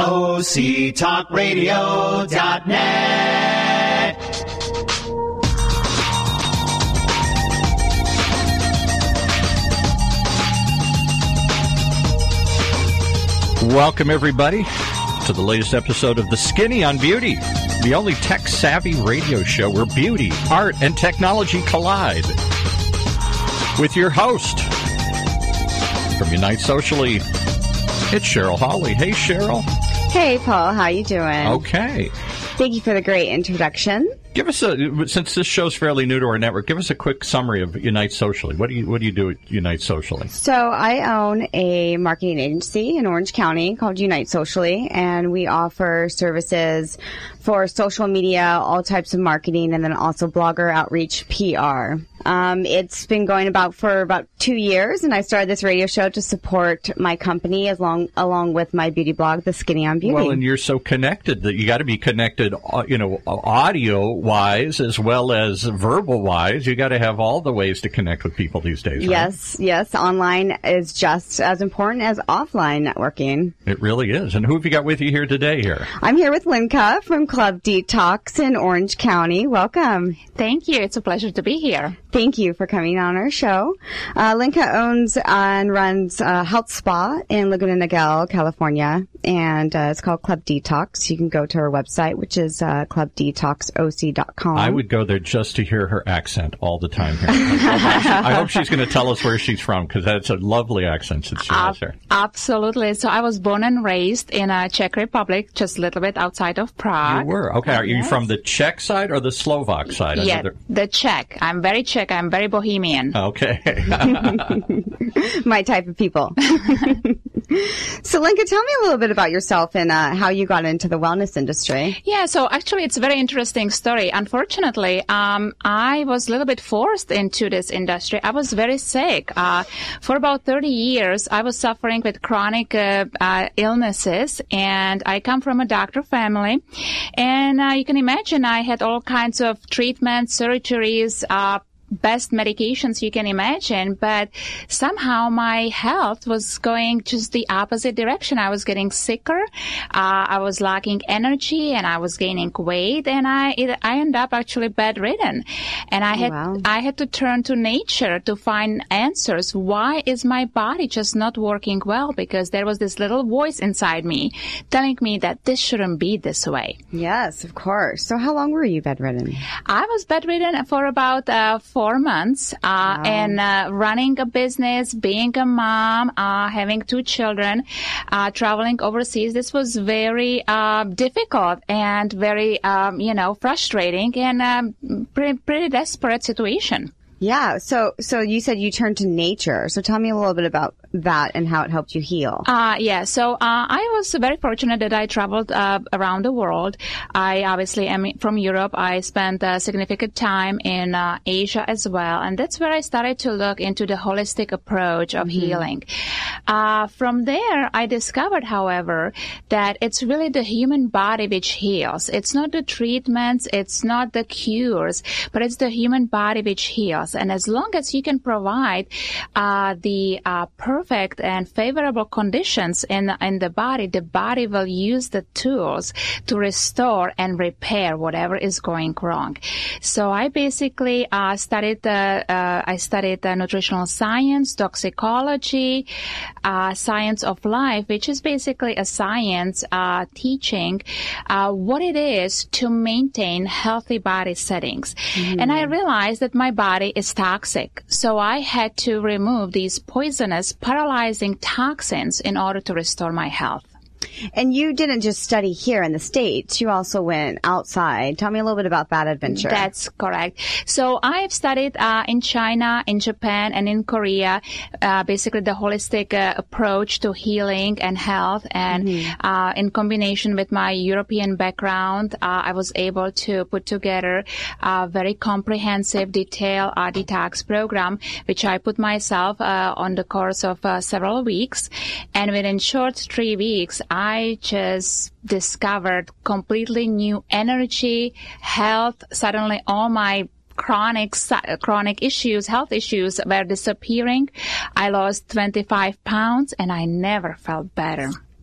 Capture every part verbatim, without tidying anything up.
O C talk radio dot net. Welcome, everybody, to the latest episode of The Skinny on Beauty, the only tech-savvy radio show where beauty, art, and technology collide. With your host, from Unite Socially, it's Cheryl Hawley. Hey, Cheryl. Hey, Paul. How you doing? Okay. Thank you for the great introduction. Give us a, since this show's fairly new to our network, give us a quick summary of Unite Socially. What do you what do you do at Unite Socially? So I own a marketing agency in Orange County called Unite Socially, and we offer services for social media, all types of marketing, and then also blogger outreach, P R. Um, it's been going about for about two years, and I started this radio show to support my company as long, along with my beauty blog, The Skinny on Beauty. Well, and you're so connected that you got to be connected, you know, audio-wise as well as verbal-wise. You got to have all the ways to connect with people these days, right? Yes, yes. Online is just as important as offline networking. It really is. And who have you got with you here today here? I'm here with Linka from Club Detox in Orange County. Welcome. Thank you. It's a pleasure to be here. Thank you for coming on our show. Uh, Linka owns and runs a health spa in Laguna Niguel, California, and uh, it's called Club Detox. You can go to her website, which is uh, club detox o c dot com. I would go there just to hear her accent all the time here. I hope she's going to tell us where she's from, because that's a lovely accent that she has here. Absolutely. So I was born and raised in uh, Czech Republic, just a little bit outside of Prague. You were? Okay. Are you Yes. from the Czech side or the Slovak side? Yeah, Another... the Czech. I'm very Czech. I'm very Bohemian. Okay. My type of people. So, Linka, tell me a little bit about yourself and uh, how you got into the wellness industry. Yeah, so actually it's a very interesting story. Unfortunately, um, I was a little bit forced into this industry. I was very sick. Uh, for about thirty years, I was suffering with chronic uh, uh, illnesses, and I come from a doctor family. And uh, you can imagine I had all kinds of treatments, surgeries, uh, best medications you can imagine, but somehow my health was going just the opposite direction. I was getting sicker, uh, I was lacking energy, and I was gaining weight, and I it, I ended up actually bedridden. And I had Wow. I had to turn to nature to find answers. Why is my body just not working well? Because there was this little voice inside me telling me that this shouldn't be this way. Yes, of course. So how long were you bedridden? I was bedridden for about uh, four months, uh, Wow. and uh, running a business, being a mom, uh, having two children, uh, traveling overseas. This was very uh, difficult and very, um, you know, frustrating and um, pretty, pretty desperate situation. Yeah. So, so you said you turned to nature. So tell me a little bit about that and how it helped you heal. Uh, yeah. So, uh, I was very fortunate that I traveled, uh, around the world. I obviously am from Europe. I spent a significant time in, uh, Asia as well. And that's where I started to look into the holistic approach of mm-hmm. healing. Uh, from there, I discovered, however, that it's really the human body which heals. It's not the treatments. It's not the cures, but it's the human body which heals. And as long as you can provide uh, the uh, perfect and favorable conditions in in the body, the body will use the tools to restore and repair whatever is going wrong. So I basically uh, studied uh, uh, I studied uh, nutritional science, toxicology, uh, science of life, which is basically a science uh, teaching uh, what it is to maintain healthy body settings. Mm. And I realized that my body is toxic. So I had to remove these poisonous, paralyzing toxins in order to restore my health. And you didn't just study here in the States. You also went outside. Tell me a little bit about that adventure. That's correct. So I have studied uh, in China, in Japan, and in Korea, uh, basically the holistic uh, approach to healing and health. And mm-hmm. uh, in combination with my European background, uh, I was able to put together a very comprehensive, detailed uh, detox program, which I put myself uh, on the course of uh, several weeks. And within short three weeks, I just discovered completely new energy, health. Suddenly all my chronic, chronic issues, health issues were disappearing. I lost twenty-five pounds and I never felt better.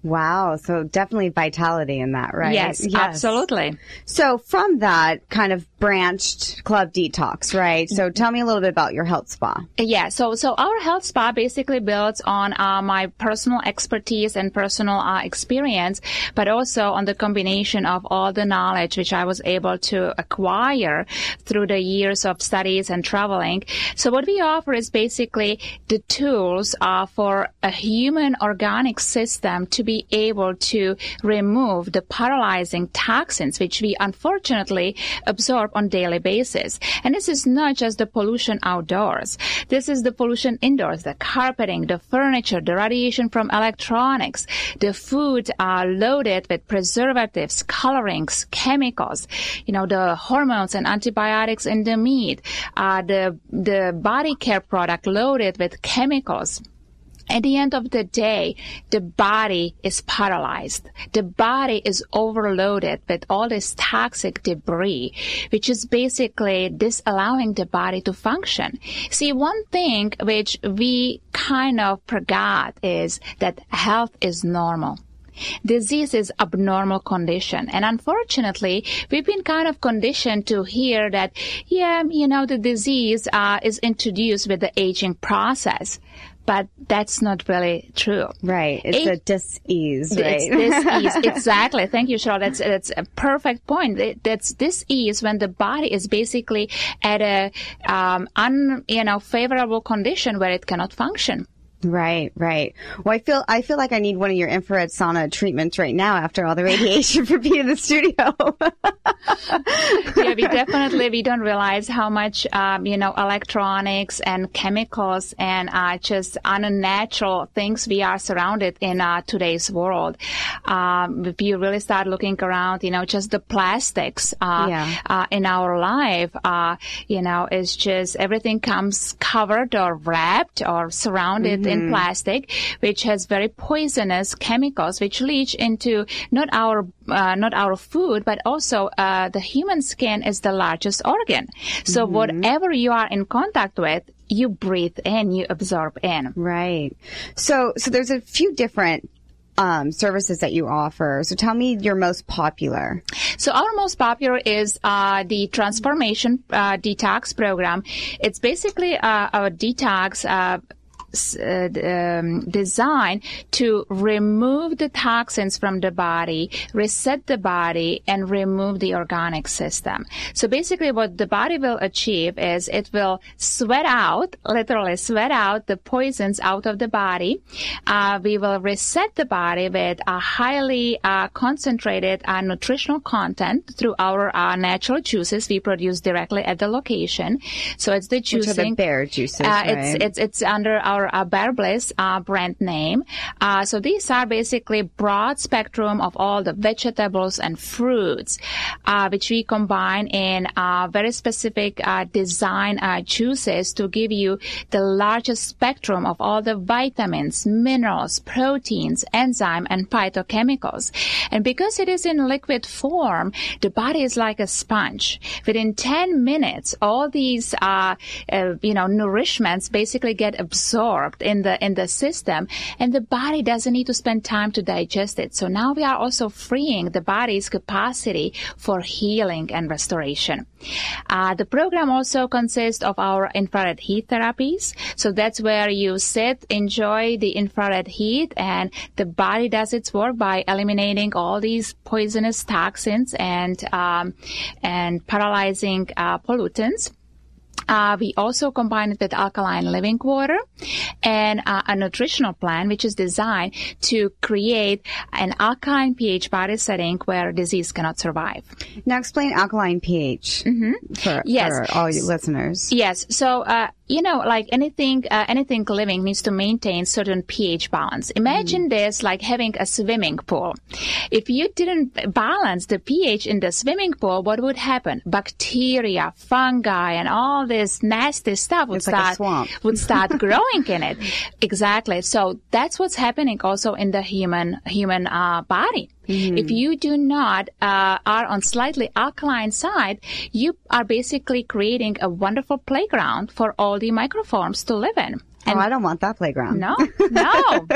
Wow. So definitely vitality in that, right? Yes, yes, absolutely. So from that kind of branched Club Detox, right? So tell me a little bit about your health spa. Yeah. So, so our health spa basically builds on uh, my personal expertise and personal uh, experience, but also on the combination of all the knowledge which I was able to acquire through the years of studies and traveling. So what we offer is basically the tools uh, for a human organic system to be able to remove the paralyzing toxins which we unfortunately absorb on daily basis. And this is not just the pollution outdoors. This is the pollution indoors, the carpeting, the furniture, the radiation from electronics, the food are loaded with preservatives, colorings, chemicals, you know, the hormones and antibiotics in the meat, uh, the, the body care product loaded with chemicals. At the end of the day, the body is paralyzed. The body is overloaded with all this toxic debris, which is basically disallowing the body to function. See, one thing which we kind of forgot is that health is normal. Disease is abnormal condition. And unfortunately, we've been kind of conditioned to hear that, yeah, you know, the disease uh, is introduced with the aging process. But that's not really true. Right. It's a dis-ease, right? It's dis-ease. Exactly. Thank you, Cheryl. That's, that's a perfect point. It, that's dis-ease when the body is basically at a, um, un, you know, favorable condition where it cannot function. Right, right. Well, I feel I feel like I need one of your infrared sauna treatments right now after all the radiation for being in the studio. Yeah, we definitely we don't realize how much um, you know electronics and chemicals and uh, just unnatural things we are surrounded in uh, today's world. Um, if you really start looking around, you know, just the plastics uh, yeah. uh, in our life, uh, you know, it's just everything comes covered or wrapped or surrounded. Mm-hmm. in plastic, which has very poisonous chemicals, which leach into not our uh, not our food, but also uh, the human skin is the largest organ. So mm-hmm. whatever you are in contact with, you breathe in, you absorb in. Right. So so there's a few different Um, services that you offer. So tell me your most popular. So our most popular is uh, the Transformation uh, Detox Program. It's basically uh, a detox uh, Uh, um, designed to remove the toxins from the body, reset the body, and remove the organic system. So basically what the body will achieve is it will sweat out, literally sweat out the poisons out of the body. Uh, we will reset the body with a highly uh, concentrated uh, nutritional content through our uh, natural juices we produce directly at the location. So it's the juicing. Which are the Bear juices, uh, right? It's, it's, it's under our Uh, Bear Bliss uh, brand name. Uh, so these are basically broad spectrum of all the vegetables and fruits, uh, which we combine in uh, very specific uh, design uh, juices to give you the largest spectrum of all the vitamins, minerals, proteins, enzyme, and phytochemicals. And because it is in liquid form, the body is like a sponge. Within ten minutes, all these, uh, uh, you know, nourishments basically get absorbed in the in the system, and the body doesn't need to spend time to digest it. So now we are also freeing the body's capacity for healing and restoration. Uh, the program also consists of our infrared heat therapies. So that's where you sit, enjoy the infrared heat, and the body does its work by eliminating all these poisonous toxins and um, and paralyzing uh, pollutants. Uh, we also combine it with alkaline living water and uh, a nutritional plan, which is designed to create an alkaline pH body setting where disease cannot survive. Now explain alkaline pH mm-hmm. for, yes. for all you listeners. Yes. So, uh, you know, like anything, uh, anything living needs to maintain certain pH balance. Imagine mm. this like having a swimming pool. If you didn't balance the pH in the swimming pool, what would happen? Bacteria, fungi, and all this nasty stuff would it's start, like a swamp. would start growing in it. Exactly. So that's what's happening also in the human, human, uh, body. Mm-hmm. If you do not uh, are on slightly alkaline side, you are basically creating a wonderful playground for all the microforms to live in. And oh, I don't want that playground. No, no.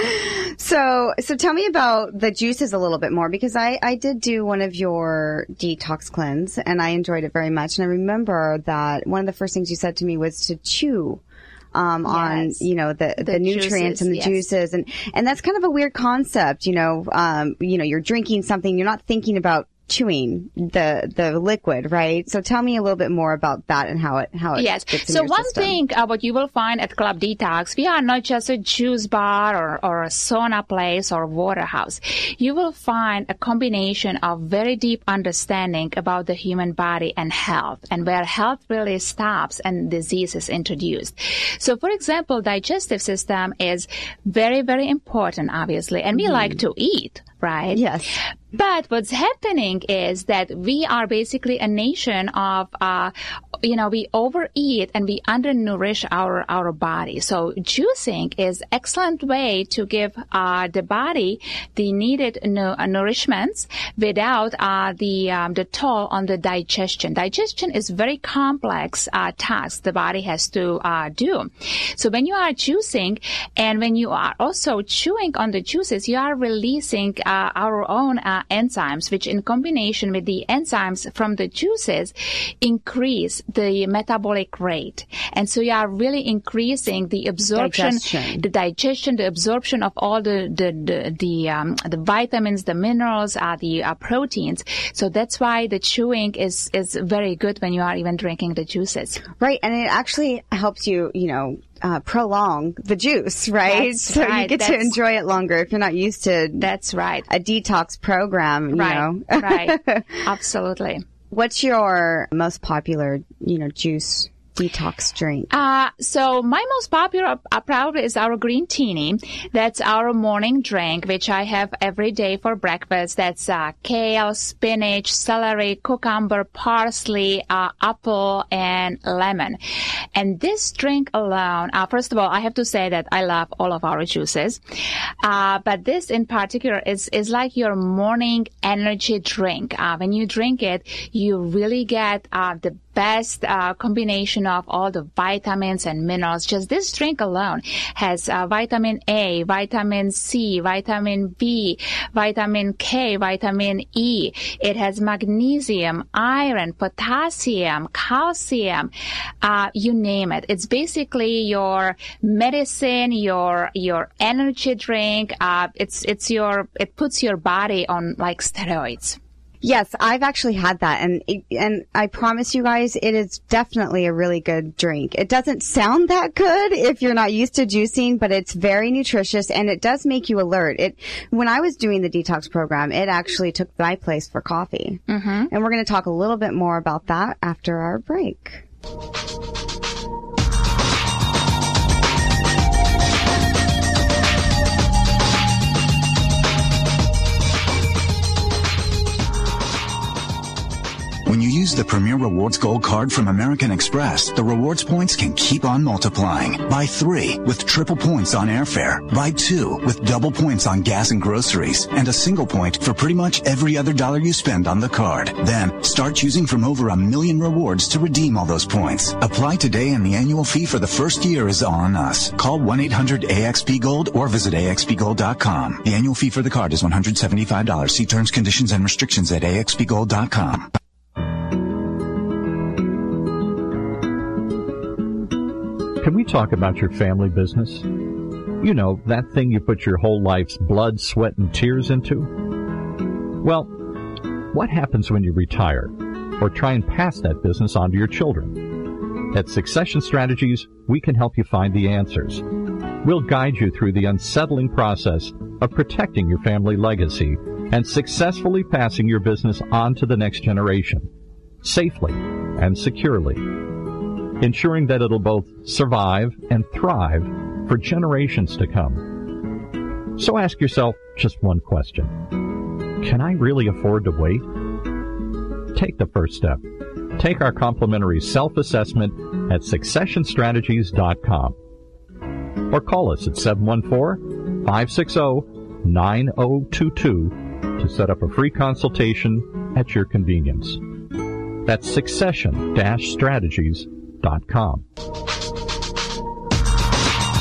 so, so tell me about the juices a little bit more, because I, I did do one of your detox cleanse and I enjoyed it very much. And I remember that one of the first things you said to me was to chew. Um, yes. on, you know, the, the, the nutrients juices, and the yes. juices. And, and that's kind of a weird concept, you know, um, you know, you're drinking something, you're not thinking about chewing the the liquid, right? So tell me a little bit more about that and how it how it yes. fits in so your one system. thing uh, what you will find at Club Detox, we are not just a juice bar or, or a sauna place or water house. You will find a combination of very deep understanding about the human body and health, and where health really stops and disease is introduced. So, for example, digestive system is very, very important, obviously, and we mm. like to eat, right? Yes. But what's happening is that we are basically a nation of, uh, you know, we overeat and we undernourish our, our body. So juicing is an excellent way to give uh, the body the needed nu- nourishments without uh, the um, the toll on the digestion. Digestion is very complex uh, task the body has to uh, do. So when you are juicing and when you are also chewing on the juices, you are releasing uh, our own uh, enzymes, which in combination with the enzymes from the juices increase the metabolic rate. And so you are really increasing the absorption, digestion. the digestion, the absorption of all the, the, the, the, um, the vitamins, the minerals, uh, the uh, proteins. So that's why the chewing is, is very good when you are even drinking the juices. Right. And it actually helps you, you know, Uh, prolong the juice, right? That's so right. you get That's, to enjoy it longer if you're not used to that's right. a detox program, you right. know. Right. Absolutely. What's your most popular, you know, juice detox drink? Uh, so my most popular uh, probably is our green teenie. That's our morning drink, which I have every day for breakfast. That's uh, kale, spinach, celery, cucumber, parsley, uh, apple, and lemon. And this drink alone, uh, first of all, I have to say that I love all of our juices. Uh, but this in particular is, is like your morning energy drink. Uh, when you drink it, you really get uh, the best uh, combination of all the vitamins and minerals. Just this drink alone has uh, vitamin A, vitamin C, vitamin B, vitamin K, vitamin E. It has magnesium, iron, potassium, calcium, uh, you name it. It's basically your medicine, your your energy drink. Uh, it's it's your it puts your body on like steroids. Yes, I've actually had that, and and I promise you guys, it is definitely a really good drink. It doesn't sound that good if you're not used to juicing, but it's very nutritious, and it does make you alert. It when I was doing the detox program, it actually took my place for coffee. Mm-hmm. And we're going to talk a little bit more about that after our break. When you use the Premier Rewards Gold Card from American Express, the rewards points can keep on multiplying. Buy three with triple points on airfare. Buy two with double points on gas and groceries. And a single point for pretty much every other dollar you spend on the card. Then, start choosing from over a million rewards to redeem all those points. Apply today and the annual fee for the first year is on us. Call one eight hundred A X P Gold or visit A X P gold dot com. The annual fee for the card is one hundred seventy-five dollars. See terms, conditions, and restrictions at A X P gold dot com. Can we talk about your family business? You know, that thing you put your whole life's blood, sweat, and tears into? Well, what happens when you retire or try and pass that business on to your children? At Succession Strategies, we can help you find the answers. We'll guide you through the unsettling process of protecting your family legacy and successfully passing your business on to the next generation, safely and securely, ensuring that it'll both survive and thrive for generations to come. So ask yourself just one question. Can I really afford to wait? Take the first step. Take our complimentary self-assessment at succession strategies dot com. Or call us at seven one four, five six zero, nine zero two two to set up a free consultation at your convenience. That's succession strategies dot com.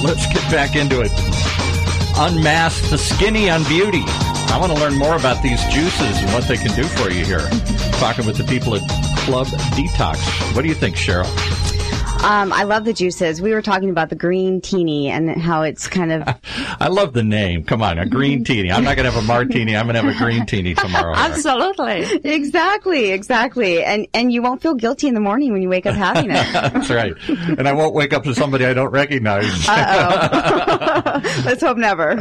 let's get back into it. Unmask the Skinny on Beauty. I want to learn more about these juices and what they can do for you here. Talking with the people at Club Detox. What do you think, Cheryl? Um, I love the juices. We were talking about the green teeny and how it's kind of... I love the name. Come on, a green teeny. I'm not going to have a martini. I'm going to have a green teeny tomorrow. Absolutely. Exactly, exactly. And and you won't feel guilty in the morning when you wake up having it. That's right. And I won't wake up to somebody I don't recognize. Uh-oh. Let's hope never.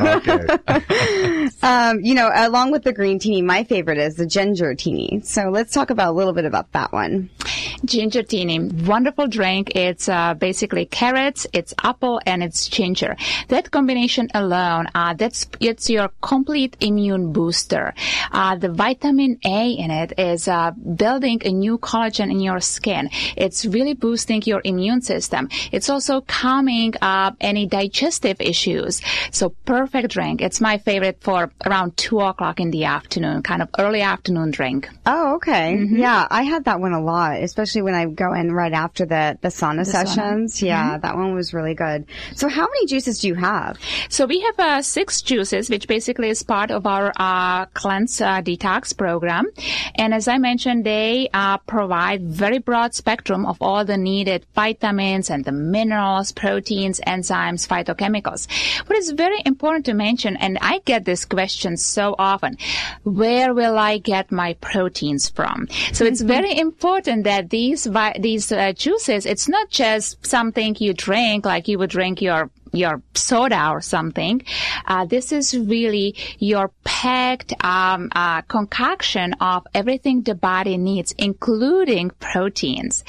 Okay. um, you know, along with the green teeny, my favorite is the ginger teeny. So let's talk about a little bit about that one. Ginger teeny, wonderful drink. It's uh, basically carrots, it's apple, and it's ginger. That combination alone, uh, that's it's your complete immune booster. Uh, the vitamin A in it is uh, building a new collagen in your skin. It's really boosting your immune system. It's also calming up any digestive issues. So perfect drink. It's my favorite for around two o'clock in the afternoon, kind of early afternoon drink. Oh, okay. Mm-hmm. Yeah, I had that one a lot, especially when I go in right after the, the sauna the sessions. Sauna. Yeah, mm-hmm. That one was really good. So how many juices do you have? So we have uh, six juices, which basically is part of our uh, cleanse uh, detox program. And as I mentioned, they uh, provide very broad spectrum of all the needed vitamins and the minerals, proteins, enzymes, phytochemicals. What is very important to mention, and I get this question so often, where will I get my proteins from? So it's very important that these vi- these uh, juices, it's not just something you drink like you would drink your your soda or something. Uh, this is really your packed um, uh, concoction of everything the body needs, including proteins.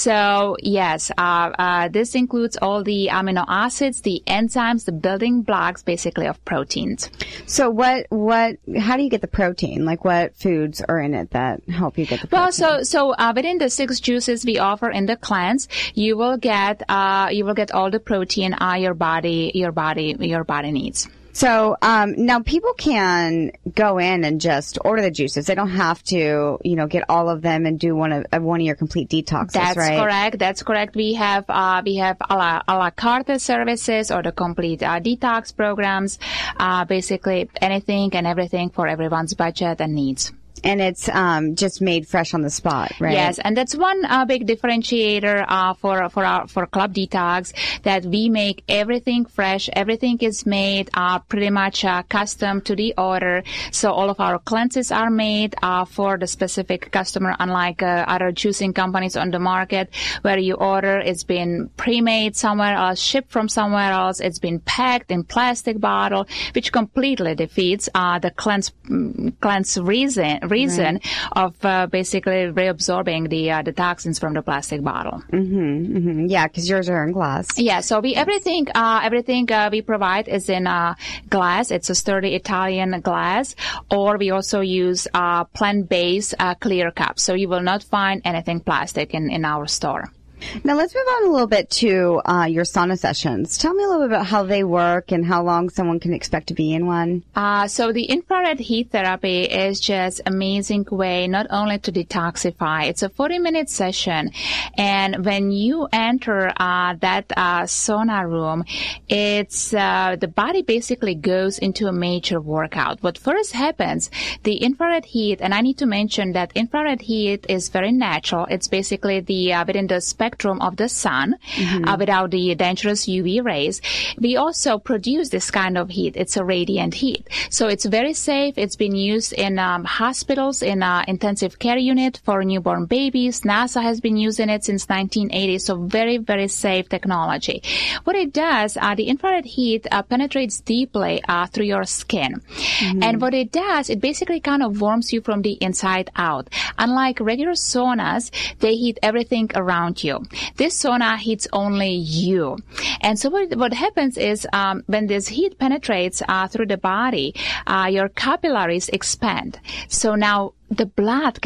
So yes, uh, uh, this includes all the amino acids, the enzymes, the building blocks, basically, of proteins. So what, what, how do you get the protein? Like what foods are in it that help you get the protein? Well, so, so, uh, within the six juices we offer in the cleanse, you will get, uh, you will get all the protein uh, your body Body, your body, your body needs. So um, now people can go in and just order the juices. They don't have to, you know, get all of them and do one of uh, one of your complete detoxes. That's right? correct. That's correct. We have uh, we have a la, a la carte services or the complete uh, detox programs. Uh, basically anything and everything for everyone's budget and needs. And it's um, just made fresh on the spot, right? Yes, and that's one uh, big differentiator uh, for for our for Club Detox, that we make everything fresh. Everything is made uh, pretty much uh, custom to the order. So all of our cleanses are made uh, for the specific customer, unlike uh, other juicing companies on the market, where you order, it's been pre-made somewhere else, shipped from somewhere else, it's been packed in plastic bottle, which completely defeats uh, the cleanse cleanse reason. reason right. of uh, basically reabsorbing the uh, the toxins from the plastic bottle. Mm-hmm, mm-hmm. Yeah, because yours are in glass. Yeah, so we everything uh, everything uh, we provide is in uh, glass. It's a sturdy Italian glass, or we also use uh, plant-based uh, clear cups. So you will not find anything plastic in, in our store. Now let's move on a little bit to uh, your sauna sessions. Tell me a little bit about how they work and how long someone can expect to be in one. Uh, so the infrared heat therapy is just amazing way not only to detoxify. It's a forty minute session, and when you enter uh, that uh, sauna room, it's uh, the body basically goes into a major workout. What first happens, the infrared heat, and I need to mention that infrared heat is very natural. It's basically the uh, within the spectrum of the sun, mm-hmm. uh, without the dangerous U V rays. We also produce this kind of heat. It's a radiant heat. So it's very safe. It's been used in um, hospitals, in uh, intensive care unit for newborn babies. NASA has been using it since nineteen eighty. So very, very safe technology. What it does, uh, the infrared heat uh, penetrates deeply uh, through your skin. Mm-hmm. And what it does, it basically kind of warms you from the inside out. Unlike regular saunas, they heat everything around you. This sauna heats only you. And so what, what happens is um, when this heat penetrates uh, through the body, uh, your capillaries expand. So now the blood can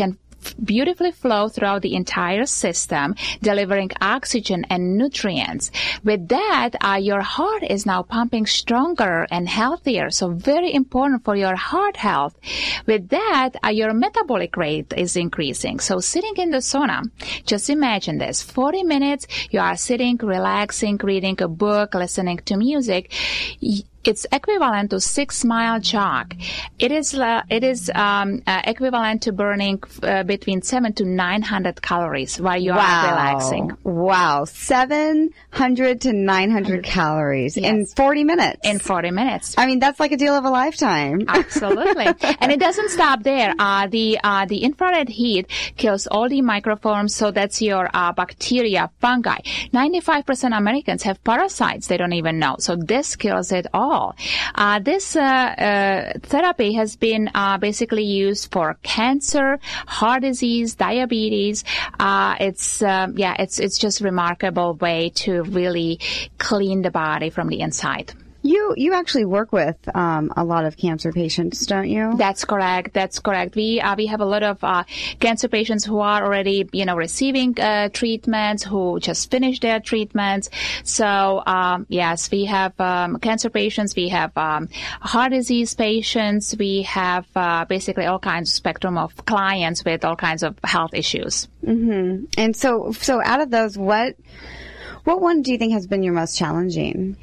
beautifully flow throughout the entire system, delivering oxygen and nutrients. With that, uh, your heart is now pumping stronger and healthier, so very important for your heart health. With that, uh, your metabolic rate is increasing. So sitting in the sauna, just imagine this, forty minutes, you are sitting, relaxing, reading a book, listening to music. It's equivalent to six-mile jog. It is uh, it is um, uh, equivalent to burning uh, between seven to nine hundred calories while you wow. are relaxing. Wow, seven hundred to nine hundred calories yes. in forty minutes. In forty minutes. I mean, that's like a deal of a lifetime. Absolutely, and it doesn't stop there. Uh, the uh, the infrared heat kills all the microforms, so that's your uh, bacteria, fungi. ninety-five percent Americans have parasites they don't even know, so this kills it all. Uh, this uh, uh, therapy has been uh, basically used for cancer, heart disease, diabetes. Uh, it's uh, yeah, it's it's just a remarkable way to really clean the body from the inside. You you actually work with um, a lot of cancer patients, don't you? That's correct. That's correct. We uh, we have a lot of uh, cancer patients who are already you know receiving uh, treatments, who just finished their treatments. So um, yes, we have um, cancer patients. We have um, heart disease patients. We have uh, basically all kinds of spectrum of clients with all kinds of health issues. Mm-hmm. And so so out of those, what what one do you think has been your most challenging?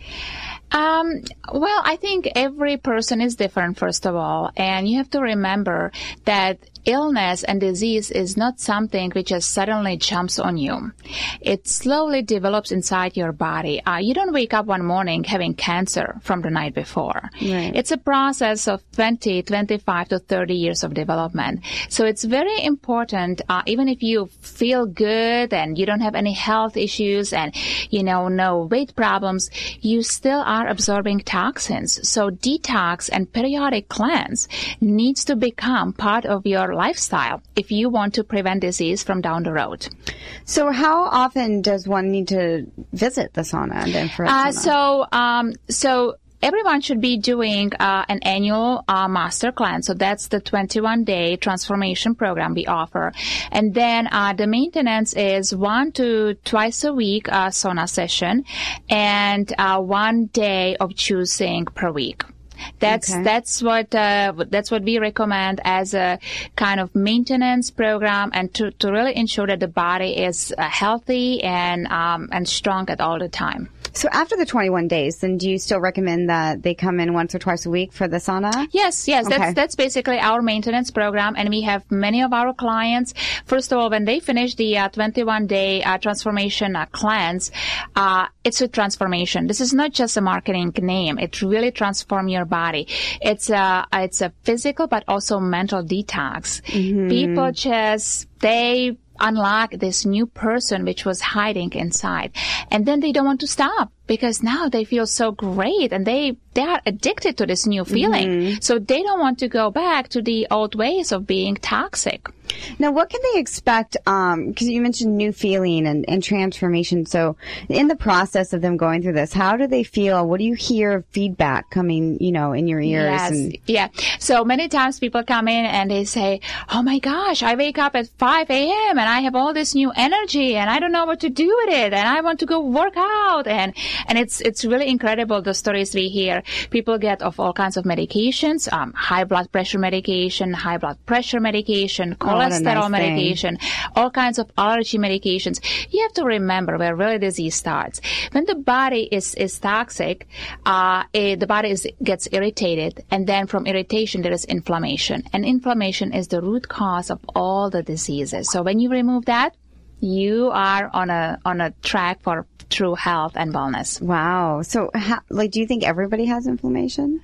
Um, well, I think every person is different, first of all, and you have to remember that illness and disease is not something which just suddenly jumps on you. It slowly develops inside your body. Uh, you don't wake up one morning having cancer from the night before. Right. It's a process of twenty, twenty-five to thirty years of development. So it's very important, uh, even if you feel good and you don't have any health issues and, you know, no weight problems, you still are absorbing toxins. So detox and periodic cleanse needs to become part of your lifestyle if you want to prevent disease from down the road. So how often does one need to visit the sauna, the infrared Uh, sauna? so, um, so everyone should be doing uh, an annual uh, master cleanse. So that's the twenty-one day transformation program we offer. And then uh, the maintenance is one to twice a week uh, sauna session and uh, one day of juicing per week. That's Okay. that's what uh, that's what we recommend as a kind of maintenance program, and to, to really ensure that the body is uh, healthy and um, and strong at all the time. So after the twenty-one days, then do you still recommend that they come in once or twice a week for the sauna? Yes, yes, Okay. that's that's basically our maintenance program, and we have many of our clients. First of all, when they finish the uh, twenty-one day uh, transformation uh, cleanse, uh, it's a transformation. This is not just a marketing name; it really transforms your body. It's a it's a physical but also mental detox. Mm-hmm. People just they. unlock this new person which was hiding inside, and then they don't want to stop because now they feel so great and they they are addicted to this new feeling. Mm-hmm. So they don't want to go back to the old ways of being toxic. Now, what can they expect? Um, because you mentioned new feeling and, and transformation. So, in the process of them going through this, how do they feel? What do you hear of feedback coming, you know, in your ears? Yes, and- yeah. So many times people come in and they say, "Oh my gosh, I wake up at five a.m. and I have all this new energy and I don't know what to do with it and I want to go work out." And and it's it's really incredible the stories we hear. People get off all kinds of medications, um, high blood pressure medication, high blood pressure medication, cholesterol nice medication, all kinds of allergy medications. You have to remember where really disease starts. When the body is, is toxic, uh, it, the body is, gets irritated, and then from irritation there is inflammation. And inflammation is the root cause of all the diseases. So when you remove that, you are on a on a track for true health and wellness. Wow. So, how, like, do you think everybody has inflammation?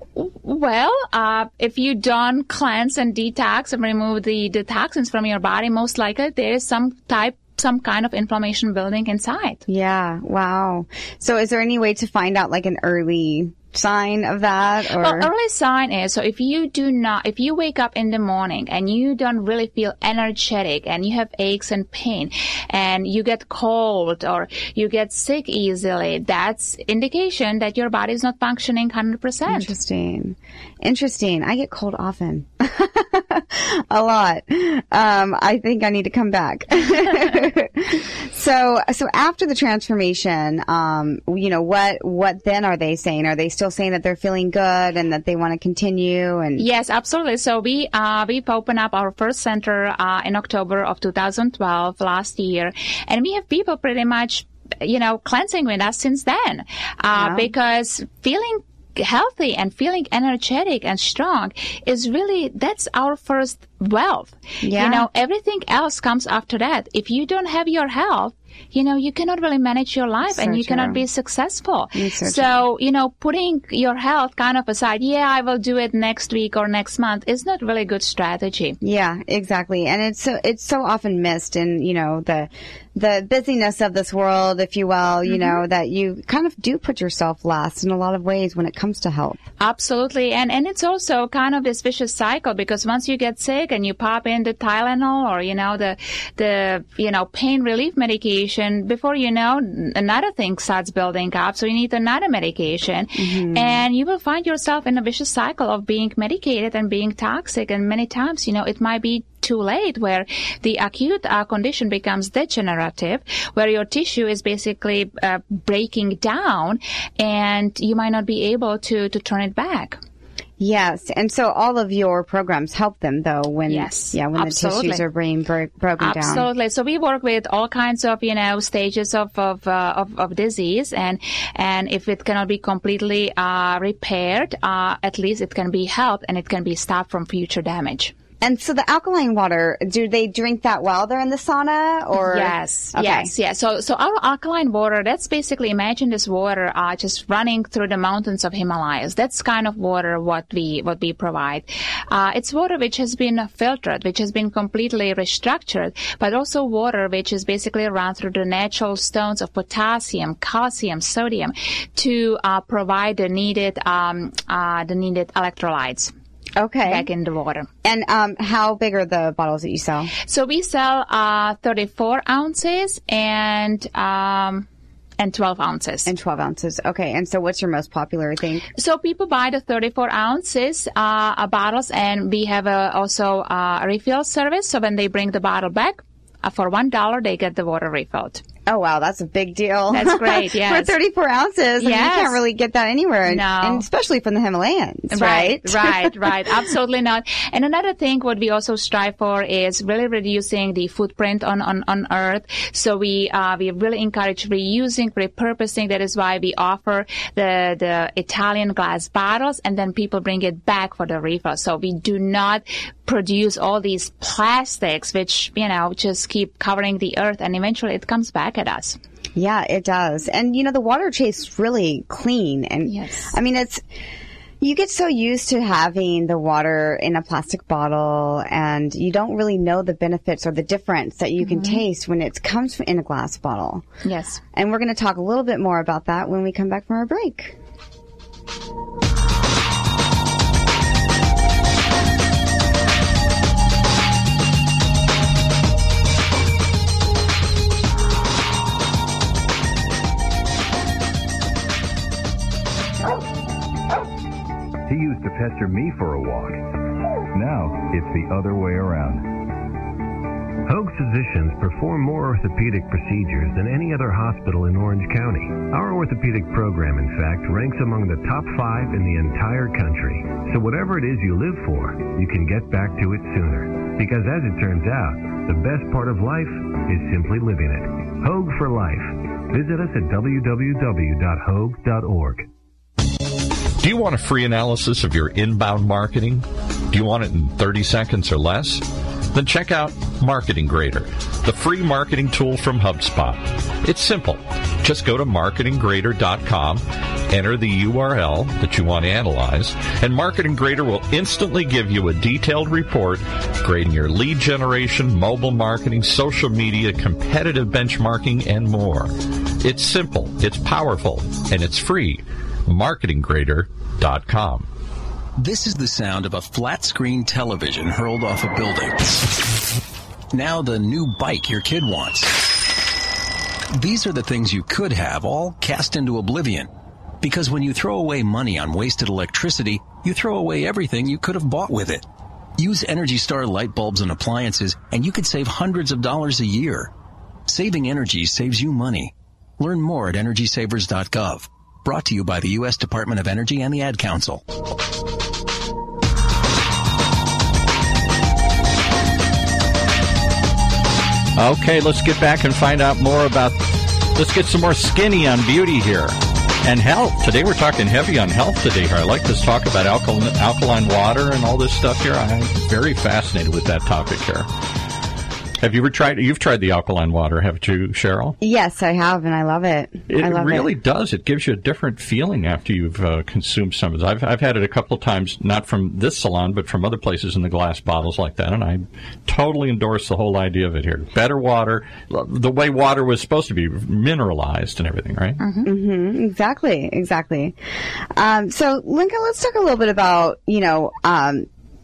Well, uh, if you don't cleanse and detox and remove the, the toxins from your body, most likely there is some type, some kind of inflammation building inside. Yeah. Wow. So, is there any way to find out, like, an early sign of that? Or? Well, early sign is, so if you do not, if you wake up in the morning and you don't really feel energetic and you have aches and pain and you get cold or you get sick easily, that's indication that your body is not functioning one hundred percent. Interesting. Interesting. I get cold often. A lot. Um, I think I need to come back. so, so after the transformation, um, you know, what, what then are they saying? Are they still saying that they're feeling good and that they want to continue? And yes, absolutely. So we, uh, we've opened up our first center, uh, in October of two thousand twelve last year. And we have people pretty much, you know, cleansing with us since then, uh, wow. because feeling healthy and feeling energetic and strong is really, that's our first wealth. Yeah. You know, everything else comes after that. If you don't have your health, you know, you cannot really manage your life so and you true. cannot be successful. So, so you know, putting your health kind of aside, yeah, I will do it next week or next month is not really a good strategy. Yeah, exactly. And it's so, it's so often missed in, you know, the, the busyness of this world, if you will, you mm-hmm. know, that you kind of do put yourself last in a lot of ways when it comes to health. Absolutely. And, and it's also kind of this vicious cycle because once you get sick and you pop in the Tylenol or, you know, the, the, you know, pain relief medication, before you know, another thing starts building up. So you need another medication mm-hmm. and you will find yourself in a vicious cycle of being medicated and being toxic. And many times, you know, it might be too late where the acute uh, condition becomes degenerative, where your tissue is basically uh, breaking down and you might not be able to, to turn it back. Yes, and so all of your programs help them, though, when yes, yeah, when absolutely. the tissues are being bro- broken absolutely. down. Absolutely. So we work with all kinds of, you know, stages of of uh, of, of disease, and and if it cannot be completely uh, repaired, uh, at least it can be helped and it can be stopped from future damage. And so the alkaline water, do they drink that while they're in the sauna, or? Yes, okay. yes, yes. So, so our alkaline water, that's basically, imagine this water, uh, just running through the mountains of Himalayas. That's kind of water what we, what we provide. Uh, it's water which has been filtered, which has been completely restructured, but also water which is basically run through the natural stones of potassium, calcium, sodium to, uh, provide the needed, um, uh, the needed electrolytes. Okay. Back in the water. And um, how big are the bottles that you sell? So we sell uh, thirty-four ounces and um, and twelve ounces. And twelve ounces. Okay. And so what's your most popular, I think? So people buy the thirty-four ounces uh, bottles, and we have a, also uh, a refill service. So when they bring the bottle back, uh, for one dollar, they get the water refilled. Oh, wow. That's a big deal. That's great, yes. For thirty-four ounces. Yes. You can't really get that anywhere. No. And especially from the Himalayas, right? Right, right, right. Absolutely not. And another thing what we also strive for is really reducing the footprint on, on, on Earth. So we, uh, we really encourage reusing, repurposing. That is why we offer the, the Italian glass bottles, and then people bring it back for the refill. So we do not produce all these plastics which, you know, just keep covering the Earth, and eventually it comes back at us. Yeah, it does. And, you know, the water tastes really clean. And yes. I mean, it's, you get so used to having the water in a plastic bottle, and you don't really know the benefits or the difference that you can mm-hmm. taste when it comes in a glass bottle. Yes. And we're going to talk a little bit more about that when we come back from our break. He used to pester me for a walk. Now, it's the other way around. Hoag Physicians perform more orthopedic procedures than any other hospital in Orange County. Our orthopedic program, in fact, ranks among the top five in the entire country. So whatever it is you live for, you can get back to it sooner. Because as it turns out, the best part of life is simply living it. Hoag for Life. Visit us at w w w dot hoag dot org. Do you want a free analysis of your inbound marketing? Do you want it in thirty seconds or less? Then check out Marketing Grader, the free marketing tool from HubSpot. It's simple. Just go to marketing grader dot com, enter the U R L that you want to analyze, and Marketing Grader will instantly give you a detailed report grading your lead generation, mobile marketing, social media, competitive benchmarking, and more. It's simple, it's powerful, and it's free. marketing grader dot com. This is the sound of a flat-screen television hurled off a building. Now the new bike your kid wants. These are the things you could have all cast into oblivion. Because when you throw away money on wasted electricity, you throw away everything you could have bought with it. Use Energy Star light bulbs and appliances, and you could save hundreds of dollars a year. Saving energy saves you money. Learn more at energy savers dot gov. Brought to you by the U S Department of Energy and the Ad Council. Okay, let's get back and find out more about, let's get some more skinny on beauty here. And health. Today we're talking heavy on health today here. I like this talk about alkaline, alkaline water and all this stuff here. I'm very fascinated with that topic here. Have you ever tried, you've tried the alkaline water, haven't you, Cheryl? Yes, I have, and I love it. It I love really it. does. It gives you a different feeling after you've uh, consumed some of it. I've, I've had it a couple of times, not from this salon, but from other places in the glass bottles like that, and I totally endorse the whole idea of it here. Better water, the way water was supposed to be, mineralized and everything, right? Mm-hmm. Mm-hmm. Exactly, exactly. Um, so, Lincoln, let's talk a little bit about, you know, um,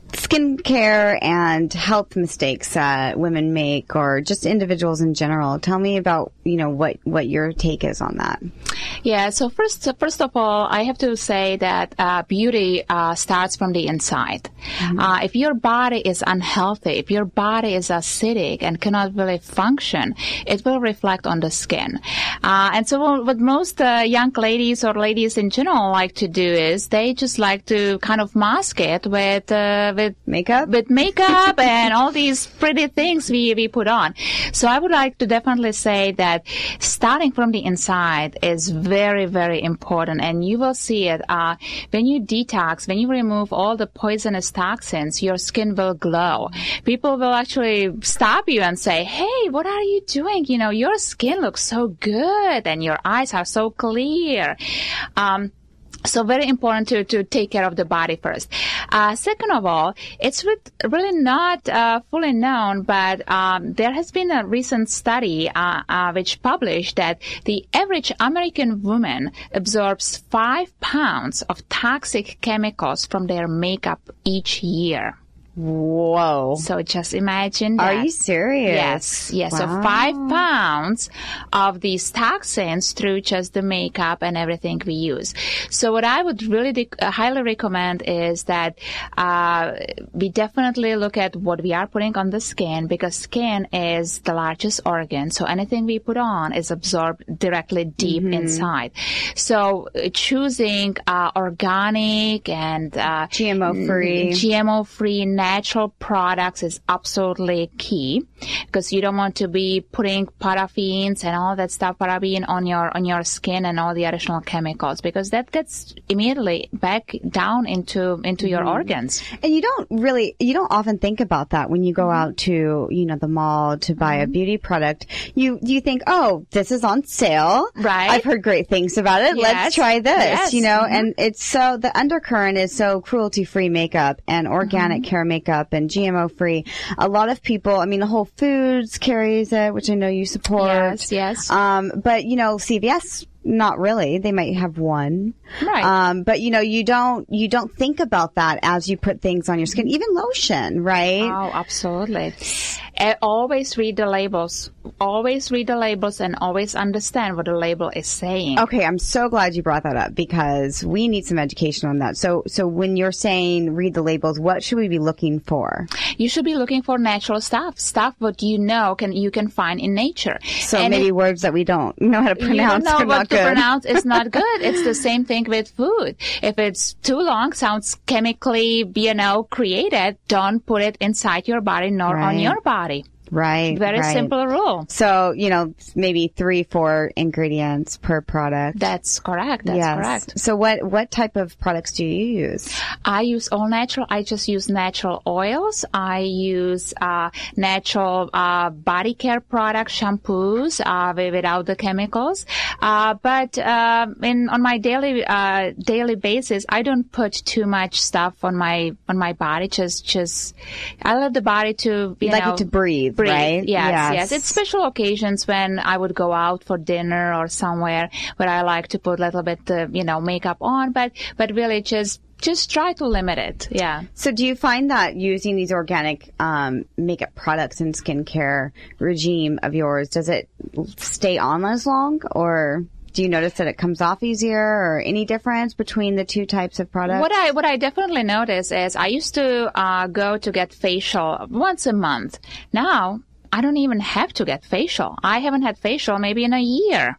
skincare and health mistakes that women make, or just individuals in general. Tell me about, you know, what, what your take is on that. Yeah, so first first of all, I have to say that uh, beauty uh, starts from the inside. Mm-hmm. Uh, if your body is unhealthy, if your body is acidic and cannot really function, it will reflect on the skin. Uh, and so what most uh, young ladies or ladies in general like to do is they just like to kind of mask it with uh, with makeup, with makeup and all these pretty things we we put on. So I would like to definitely say that starting from the inside is very, very important, and you will see it uh, when you detox, when you remove all the poisonous toxins, your skin will glow. People will actually stop you and say, hey, what are you doing? You know, your skin looks so good and your eyes are so clear. Um, So very important to, to take care of the body first. Uh, second of all, it's really not uh, fully known, but um, there has been a recent study uh, uh, which published that the average American woman absorbs five pounds of toxic chemicals from their makeup each year. Whoa. So just imagine that. Are you serious? Yes. Yes. Wow. So five pounds of these toxins through just the makeup and everything we use. So what I would really de- uh, highly recommend is that uh, we definitely look at what we are putting on the skin, because skin is the largest organ. So anything we put on is absorbed directly deep mm-hmm. inside. So uh, choosing uh, organic and uh, G M O-free, G M O-free, natural products is absolutely key, because you don't want to be putting paraffins and all that stuff, paraben on your on your skin and all the additional chemicals, because that gets immediately back down into into your mm-hmm. organs. And you don't really, you don't often think about that when you go mm-hmm. out to, you know, the mall to buy mm-hmm. a beauty product. You you think, oh, this is on sale. Right. I've heard great things about it. Yes. Let's try this. Yes. You know, mm-hmm. and it's so, the undercurrent is so cruelty-free makeup and organic mm-hmm. care makeup and G M O-free. A lot of people, I mean, Whole Foods carries it, which I know you support. Yes, yes. Um, but, you know, C V S, not really. They might have one. Right. Um, but you know, you don't, you don't think about that as you put things on your skin, even lotion, right? Oh, absolutely. And always read the labels. Always read the labels and always understand what the label is saying. Okay. I'm so glad you brought that up, because we need some education on that. So, so when you're saying read the labels, what should we be looking for? You should be looking for natural stuff, stuff what you know can, you can find in nature. So and maybe it, words that we don't know how to pronounce you don't know are what not to good. pronounce is not good. It's the same thing with food. If it's too long, sounds chemically, you know, created, don't put it inside your body nor right. on your body. Right. Very right. simple rule. So, you know, maybe three, four ingredients per product. That's correct. That's yes. correct. So what, what type of products do you use? I use all natural. I just use natural oils. I use uh, natural uh, body care products, shampoos uh, without the chemicals. Uh, but uh, in on my daily uh, daily basis, I don't put too much stuff on my on my body. Just just I let the body to you like know it to breathe. Breathe. Right? Yes, yes, yes. It's special occasions when I would go out for dinner or somewhere where I like to put a little bit, uh, you know, makeup on, but but really just just try to limit it. Yeah. So do you find that using these organic um, makeup products and skincare regime of yours, does it stay on as long, or? Do you notice that it comes off easier, or any difference between the two types of products? What I what I definitely notice is I used to uh, go to get facial once a month. Now I don't even have to get facial. I haven't had facial maybe in a year.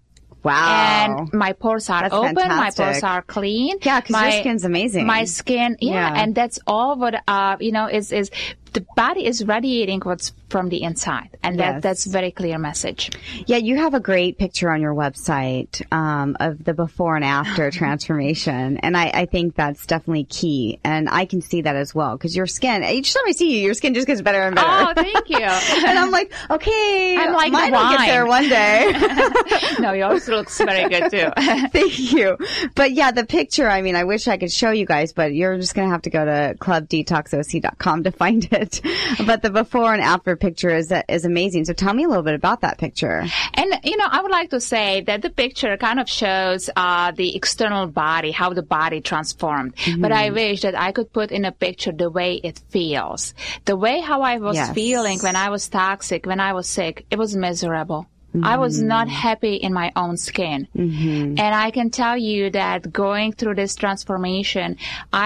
Wow. And my pores are That's open, fantastic. my pores are clean. Yeah, because your skin's amazing. My skin, yeah, Yeah. and that's all what, uh, you know, is, is the body is radiating what's from the inside. And that, Yes. that's a very clear message. Yeah, you have a great picture on your website um, of the before and after transformation. And I, I think that's definitely key. And I can see that as well, because your skin, each time I see you, your skin just gets better and better. Oh, thank you. And I'm like, okay, I'm like mine the will get wine. there one day. No, yours looks very good too. Thank you. But yeah, the picture, I mean, I wish I could show you guys, but you're just going to have to go to club detox o c dot com to find it. But the before and after picture is is amazing. So tell me a little bit about that picture. And, you know, I would like to say that the picture kind of shows uh, the external body, how the body transformed. Mm-hmm. But I wish that I could put in a picture the way it feels. The way how I was Yes. feeling when I was toxic, when I was sick, it was miserable. I was not happy in my own skin. Mm-hmm. And I can tell you that going through this transformation,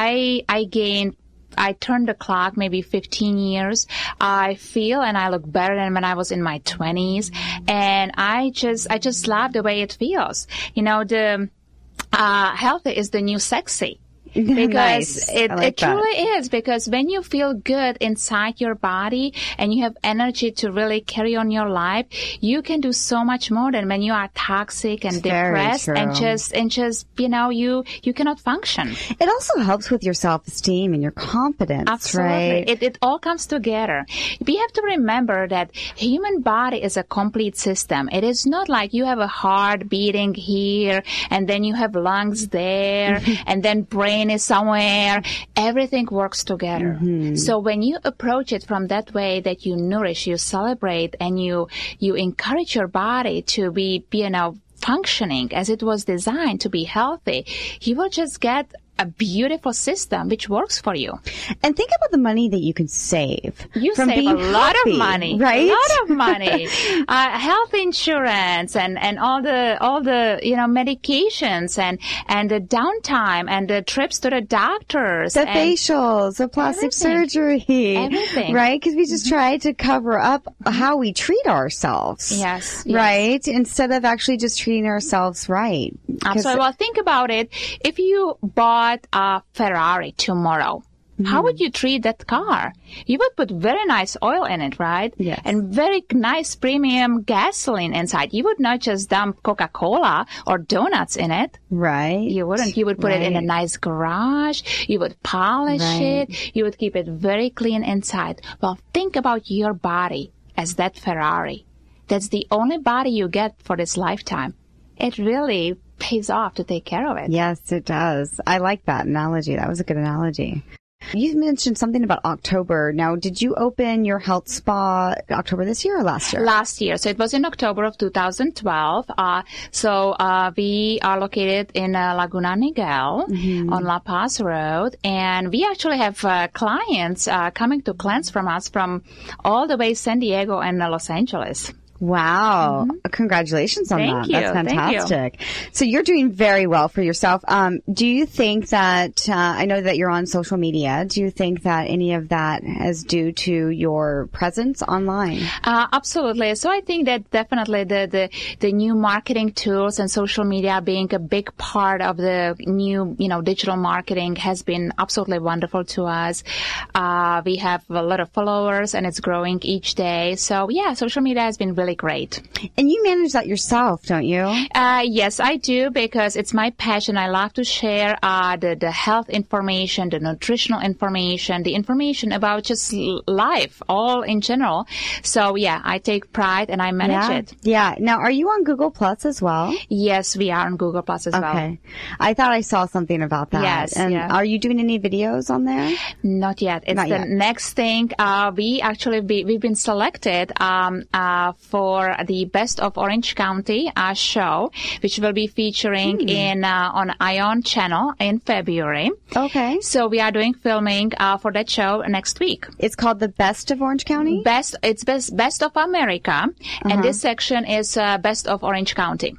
I I gained I turned the clock maybe fifteen years. I feel and I look better than when I was in my twenties. And I just, I just love the way it feels. You know, the, uh, healthy is the new sexy. Because Nice. it, I like it truly is, because when you feel good inside your body and you have energy to really carry on your life, you can do so much more than when you are toxic and It's very depressed true. and just, and just, you know, you, you cannot function. It also helps with your self-esteem and your confidence, Absolutely. right? It, it all comes together. We have to remember that human body is a complete system. It is not like you have a heart beating here and then you have lungs there and then brain is somewhere. Everything works together. Mm-hmm. So when you approach it from that way, that you nourish, you celebrate, and you, you encourage your body to be, you know, functioning as it was designed to be healthy, you will just get a beautiful system which works for you. And think about the money that you can save. You from save being a lot healthy, of money, right? A lot of money. uh, health insurance and, and all the all the you know medications and and the downtime and the trips to the doctors, The and facials, the plastic everything. surgery, Everything. right? Because we just try to cover up how we treat ourselves. Yes, yes. Right? Instead of actually just treating ourselves right. 'Cause- Absolutely. Well, think about it. If you bought a Ferrari tomorrow, how would you treat that car? You would put very nice oil in it, right? Yes. And very nice premium gasoline inside. You would not just dump Coca-Cola or donuts in it. Right. You wouldn't. You would put it in a Right. nice garage. You would polish Right. it. You would keep it very clean inside. Well, think about your body as that Ferrari. That's the only body you get for this lifetime. It really pays off to take care of it. Yes, it does. I like that analogy. That was a good analogy. You mentioned something about October. Now, did you open your health spa October this year or last year? Last year. So it was in October of two thousand twelve. Uh, so uh, we are located in uh, Laguna Niguel mm-hmm. on La Paz Road. And we actually have uh, clients uh, coming to cleanse from us from all the way San Diego and uh, Los Angeles. Wow. Mm-hmm. Congratulations on Thank that. you. That's fantastic. Thank you. So you're doing very well for yourself. Um, do you think that, uh, I know that you're on social media. Do you think that any of that is due to your presence online? Uh, absolutely. So I think that definitely the, the, the new marketing tools and social media being a big part of the new, you know, digital marketing has been absolutely wonderful to us. Uh, we have a lot of followers and it's growing each day. So yeah, social media has been really great. And you manage that yourself, don't you? Uh, yes, I do, because it's my passion. I love to share uh, the, the health information, the nutritional information, the information about just life, all in general. So yeah, I take pride and I manage yeah. it. Yeah. Now, are you on Google Plus as well? Yes, we are on Google Plus as okay. well. Okay. I thought I saw something about that. Yes. And yeah. are you doing any videos on there? Not yet. It's Not the yet. next thing. Uh, we actually, be, we've been selected um, uh, for for the Best of Orange County uh, show, which will be featuring mm. in uh, on ION channel in February. Okay. So we are doing filming uh, for that show next week. It's called The Best of Orange County? Best. It's Best, Best of America, uh-huh. and this section is uh, Best of Orange County.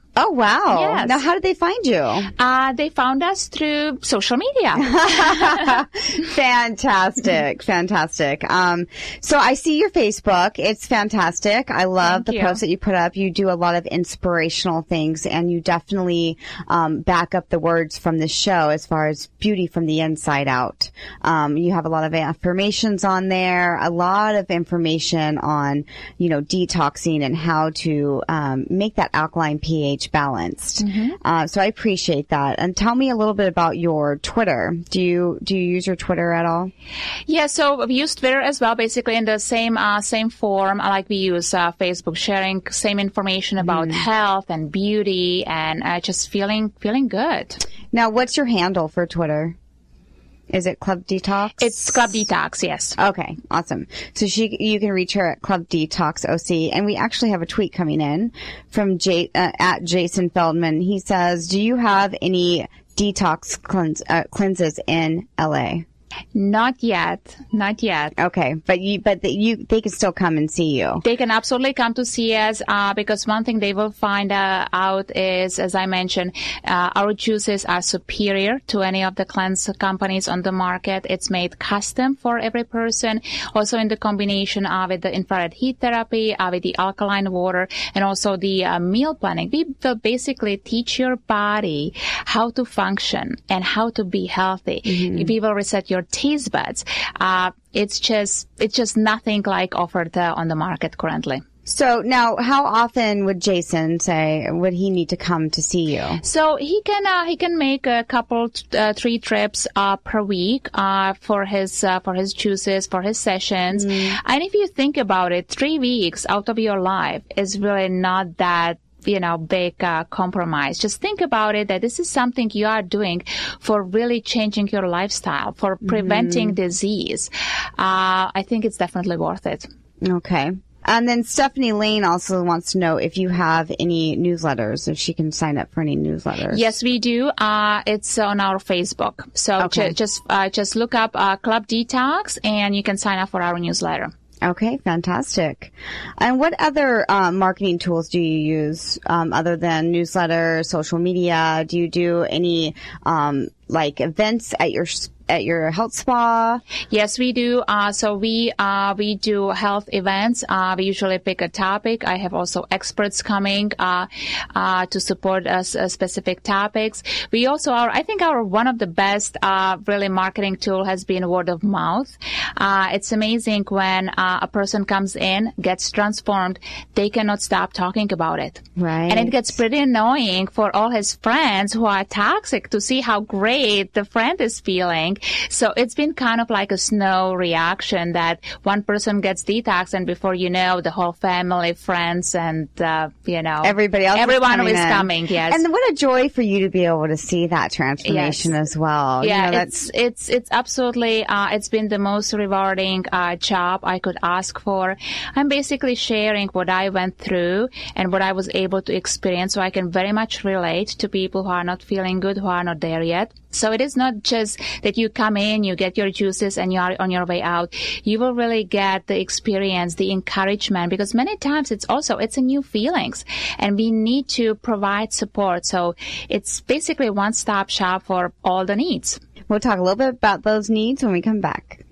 Oh, wow. Yes. Now, how did they find you? Uh, they found us through social media. Fantastic. Fantastic. Um, so I see your Facebook. It's fantastic. I love Thank the you. posts that you put up. You do a lot of inspirational things, and you definitely um, back up the words from the show as far as beauty from the inside out. Um, you have a lot of affirmations on there, a lot of information on, you know, detoxing and how to um, make that alkaline pH balanced. Mm-hmm. Uh, so I appreciate that. And tell me a little bit about your Twitter. Do you do you use your Twitter at all? Yeah, so we use Twitter as well, basically in the same uh, same form like we use uh, Facebook, sharing same information about Mm. health and beauty and uh, just feeling feeling good. Now, what's your handle for Twitter? Is it Club Detox? It's Club Detox, yes. Okay, awesome. So she, you can reach her at Club Detox O C, and we actually have a tweet coming in from J, uh, at Jason Feldman. He says, "Do you have any detox cleanse, uh, cleanses in L A?" Not yet, not yet. Okay, but you, but the, you, they can still come and see you. They can absolutely come to see us uh, because one thing they will find uh, out is, as I mentioned, uh, our juices are superior to any of the cleanse companies on the market. It's made custom for every person. Also in the combination uh, with the infrared heat therapy, uh, with the alkaline water, and also the uh, meal planning. We will basically teach your body how to function and how to be healthy. Mm-hmm. We will reset your taste buds. Uh, it's just, it's just nothing like offered uh, on the market currently. So now, how often would Jason say would he need to come to see you? So he can uh, he can make a couple, uh, three trips uh, per week uh, for his uh, for his juices, for his sessions. Mm. And if you think about it, three weeks out of your life is really not that, you know, big uh, compromise. Just think about it that this is something you are doing for really changing your lifestyle, for preventing mm-hmm. disease. Uh, I think it's definitely worth it. Okay. And then Stephanie Lane also wants to know if you have any newsletters, if she can sign up for any newsletters. Yes, we do. Uh, it's on our Facebook. So okay. ju- just uh, just look up uh, Club Detox and you can sign up for our newsletter. Okay, fantastic. And what other um, marketing tools do you use um, other than newsletter, social media? Do you do any um, like events at your at your health spa? Yes, we do. Uh, so we uh, we do health events. Uh, we usually pick a topic. I have also experts coming uh, uh, to support us uh, specific topics. We also are. I think our one of the best uh, really marketing tool has been word of mouth. Uh, it's amazing when uh, a person comes in, gets transformed, they cannot stop talking about it. Right. And it gets pretty annoying for all his friends who are toxic to see how great the friend is feeling. So it's been kind of like a snow reaction that one person gets detox and before you know, the whole family, friends, and, uh, you know, everybody else everyone is coming, is in. coming, yes. And what a joy for you to be able to see that transformation yes. as well. Yeah, you know, it's, it's, it's absolutely, uh, it's been the most rewarding, uh, job I could ask for. I'm basically sharing what I went through and what I was able to experience so I can very much relate to people who are not feeling good, who are not there yet. So it is not just that you come in, you get your juices, and you are on your way out. You will really get the experience, the encouragement, because many times it's also, it's a new feelings, and we need to provide support. So it's basically a one-stop shop for all the needs. We'll talk a little bit about those needs when we come back.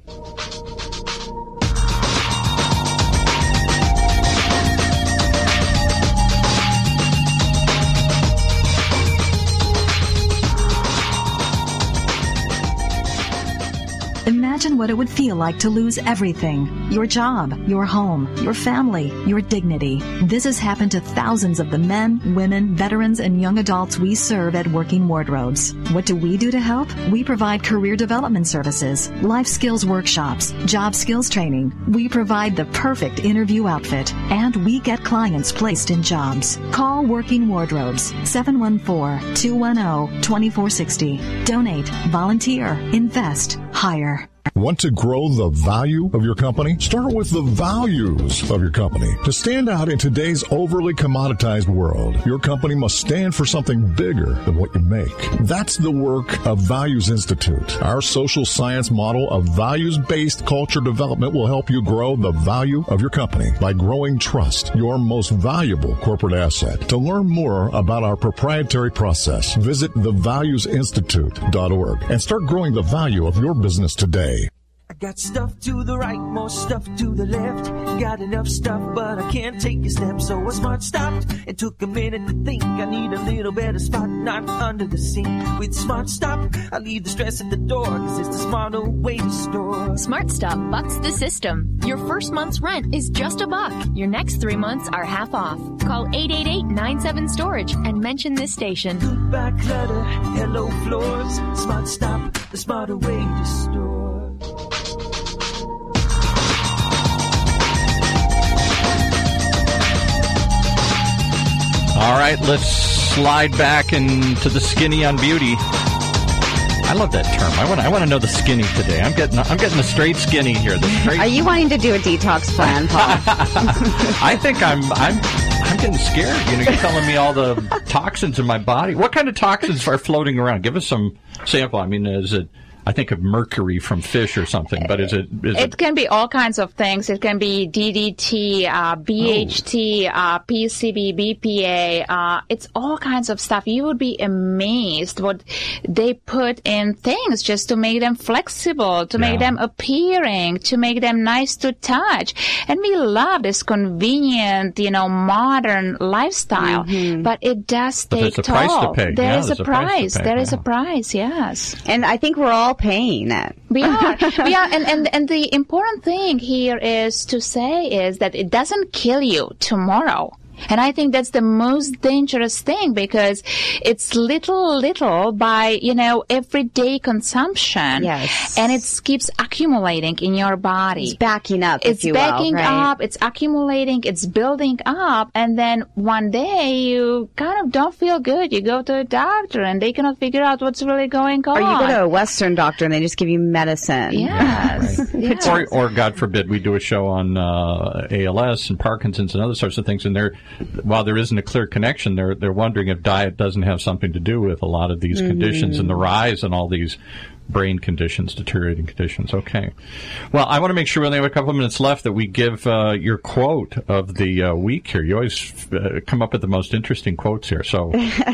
Imagine what it would feel like to lose everything. Your job, your home, your family, your dignity. This has happened to thousands of the men, women, veterans, and young adults we serve at Working Wardrobes. What do we do to help? We provide career development services, life skills workshops, job skills training. We provide the perfect interview outfit, and we get clients placed in jobs. Call Working Wardrobes, seven one four, two one zero, two four six zero. Donate, volunteer, invest, hire. Want to grow the value of your company? Start with the values of your company. To stand out in today's overly commoditized world, your company must stand for something bigger than what you make. That's the work of Values Institute. Our social science model of values-based culture development will help you grow the value of your company by growing trust, your most valuable corporate asset. To learn more about our proprietary process, visit the values institute dot org and start growing the value of your business today. I got stuff to the right, more stuff to the left. Got enough stuff, but I can't take a step. So I smart stopped and took a minute to think. I need a little better spot, not under the sink. With Smart Stop, I leave the stress at the door, cause it's the smarter way to store. Smart Stop bucks the system. Your first month's rent is just a buck. Your next three months are half off. Call eight eight eight, nine seven, storage and mention this station. Goodbye clutter, hello floors. Smart Stop, the smarter way to store. All right, let's slide back into the skinny on beauty. I love that term. I want. I want to know the skinny today. I'm getting. I'm getting the straight skinny here. The straight. Are you wanting to do a detox plan, Paul? I think I'm. I'm. I'm getting scared. You know, you're telling me all the toxins in my body. What kind of toxins are floating around? Give us some sample. I mean, is it? I think of mercury from fish or something, but is it? Is it, it can be all kinds of things. It can be D D T, uh, B H T, oh. uh, P C B, B P A. Uh, it's all kinds of stuff. You would be amazed what they put in things just to make them flexible, to yeah. make them appealing, to make them nice to touch. And we love this convenient, you know, modern lifestyle, mm-hmm. but it does take but toll. Price to pay. There yeah, is a, a price. price to pay. There yeah. is a price. Yes. And I think we're all paying it. We are. We are. And, and, and the important thing here is to say is that it doesn't kill you tomorrow. And I think that's the most dangerous thing because it's little, little by, you know, everyday consumption. Yes. And it keeps accumulating in your body. It's backing up, It's if you backing will, right? up, it's accumulating, it's building up. And then one day you kind of don't feel good. You go to a doctor and they cannot figure out what's really going on. Or you go to a Western doctor and they just give you medicine. Yes. Right. yes. Or, or God forbid, we do a show on uh, A L S and Parkinson's and other sorts of things, and they're while there isn't a clear connection, they're they're wondering if diet doesn't have something to do with a lot of these mm-hmm. conditions and the rise in all these brain conditions, deteriorating conditions. Okay. Well, I want to make sure we only have a couple of minutes left that we give uh, your quote of the uh, week here. You always uh, come up with the most interesting quotes here. So,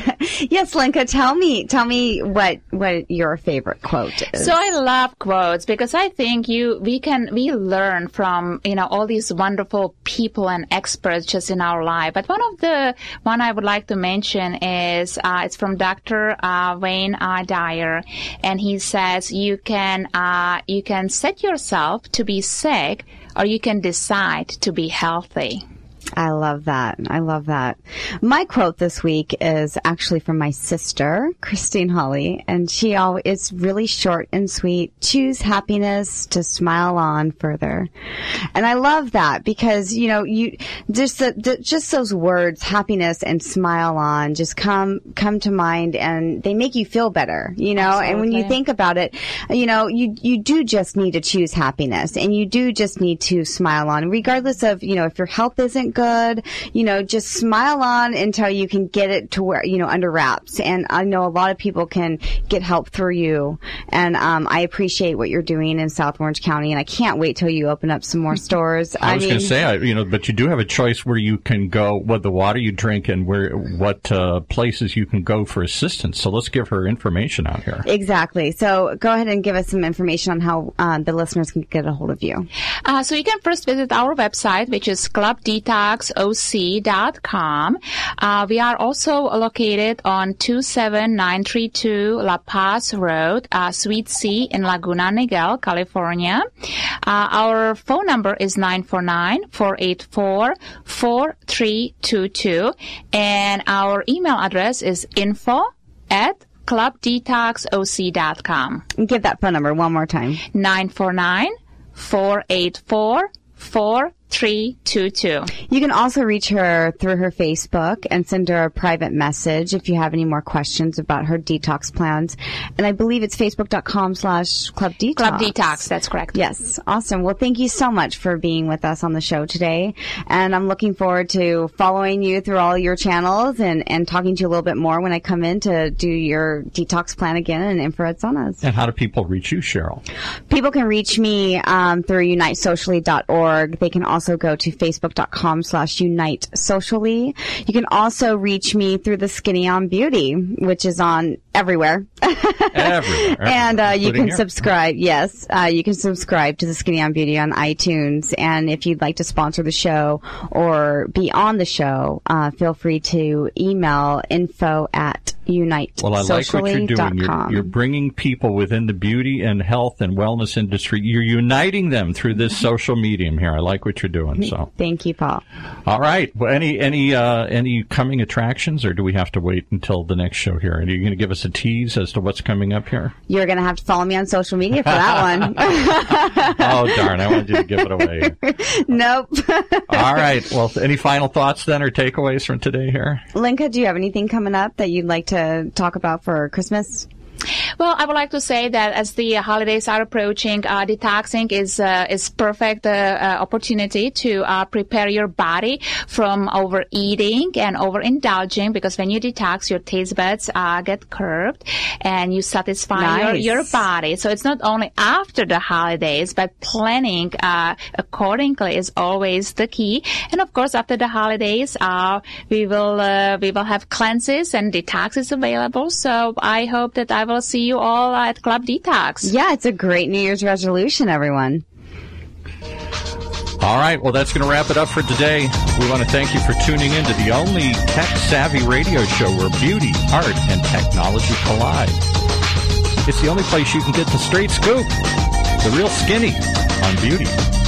yes, Lenka, tell me, tell me what what your favorite quote is. So I love quotes because I think you we can we learn from you know all these wonderful people and experts just in our life. But one of the one I would like to mention is uh, it's from Doctor Uh, Wayne uh, Dyer, and he says. You can uh, you can set yourself to be sick, or you can decide to be healthy. I love that. I love that. My quote this week is actually from my sister, Christine Holly, and she always, it's really short and sweet. Choose happiness to smile on further. And I love that because, you know, you, just the, the, just those words, happiness and smile on, just come, come to mind and they make you feel better, you know, Absolutely. And when you think about it, you know, you, you do just need to choose happiness and you do just need to smile on, regardless of, you know, if your health isn't good, you know, just smile on until you can get it to where, you know, under wraps. And I know a lot of people can get help through you. And um, I appreciate what you're doing in South Orange County. And I can't wait till you open up some more stores. I, I was going to say, I, you know, but you do have a choice where you can go, what the water you drink and where, what uh, places you can go for assistance. So let's give her information out here. Exactly. So go ahead and give us some information on how uh, the listeners can get a hold of you. Uh, so you can first visit our website, which is club detox O C dot com. Uh, we are also located on two seven nine three two La Paz Road, uh, Suite C in Laguna Niguel, California. Uh, our phone number is nine four nine, four eight four, four three two two. And our email address is info at club detox O C dot com. Give that phone number one more time. nine four nine, four eight four, four three two two. You can also reach her through her Facebook and send her a private message if you have any more questions about her detox plans. And I believe it's facebook.com slash Club Detox. Club Detox, that's correct. Yes. Awesome. Well, thank you so much for being with us on the show today. And I'm looking forward to following you through all your channels and, and talking to you a little bit more when I come in to do your detox plan again in infrared saunas. And how do people reach you, Cheryl? People can reach me um, through unite socially dot org. They can also go to facebook.com slash unite socially. You can also reach me through the Skinny on Beauty, which is on everywhere. Everywhere. And uh, you can here. subscribe. Yes, uh, you can subscribe to the Skinny on Beauty on iTunes. And if you'd like to sponsor the show or be on the show, uh, feel free to email info at unite Well, I like what you're doing. You're, com. you're bringing people within the beauty and health and wellness industry. You're uniting them through this social medium here. I like what you're doing. So, thank you, Paul. All right. Well, any any uh, any coming attractions, or do we have to wait until the next show here? Are you going to give us a tease as to what's coming up here? You're going to have to follow me on social media for that one. Oh, darn. I wanted you to give it away. Nope. All right. Well, any final thoughts then or takeaways from today here? Linka, do you have anything coming up that you'd like to talk about for Christmas? Well, I would like to say that as the holidays are approaching, uh, detoxing is uh, is perfect uh, uh, opportunity to uh, prepare your body from overeating and overindulging, because when you detox, your taste buds uh, get curved and you satisfy Nice. your, your body. So it's not only after the holidays, but planning uh, accordingly is always the key. And of course, after the holidays, uh, we will uh, we will have cleanses and detoxes available. So I hope that I will see you all at Club Detox. Yeah, it's a great New Year's resolution, everyone. All right. Well, that's going to wrap it up for today. We want to thank you for tuning in to the only tech-savvy radio show where beauty, art, and technology collide. It's the only place you can get the straight scoop, the real skinny on beauty.